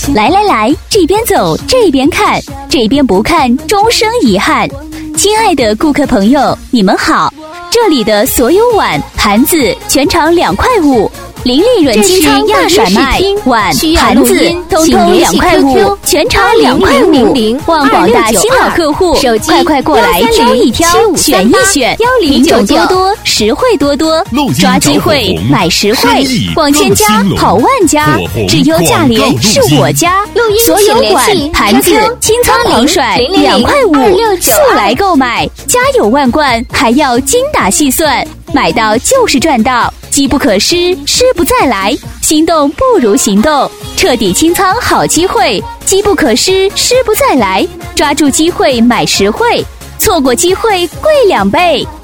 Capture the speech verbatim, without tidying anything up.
来来来，这边走，这边看，这边不看，终生遗憾。亲爱的顾客朋友，你们好，这里的所有碗、盘子全场两块五。零利润清仓大甩卖，碗、盘子通通两块五，全场两块五。望广大新老客户快快过来挑一挑，选一选，品种多多，实惠多多，抓机会买实惠，逛千家跑万家，只优价廉是我家。所有碗、盘子清仓狂甩两块五，速来购买，家有万贯，还要精打细算，买到就是赚到。机不可失，失不再来，心动不如行动，彻底清仓好机会，机不可失，失不再来，抓住机会买实惠，错过机会贵两倍。